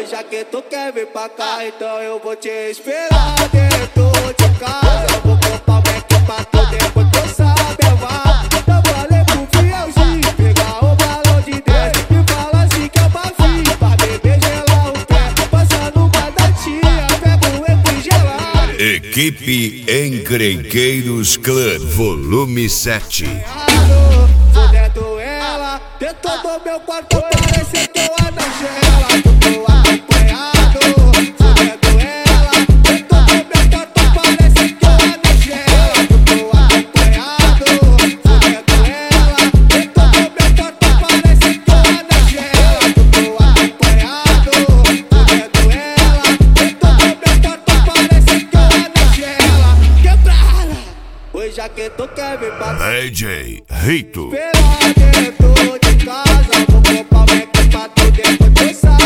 Hoje já que tu quer vir pra cá, então eu vou te esperar dentro de casa. Eu vou comprar um Mac pra tu, depois tu sabe amar. Eu falei pro fielzinho pegar o balão de 10 e fala assim que é uma fim pra beber, gelar o pé, passando uma datinha, pega um refrigerado. Equipe Encrenqueiros Clã, volume 7. Fudendo ela, dentro do meu quarto parece que eu anangela. Tô acompanhado, fudendo ela, dentro do meu quarto parece que eu anangela. Tô acompanhado, fudendo ela, dentro do meu quarto parece que eu anangela. Tô acompanhado, fudendo ela, dentro do meu quarto parece que eu anangela. Quebrada, hoje já que tu quer vir pra cá. DJ Rito. Pela dentro de casa, vou comprar um Mac pra tu, depois tu sabe.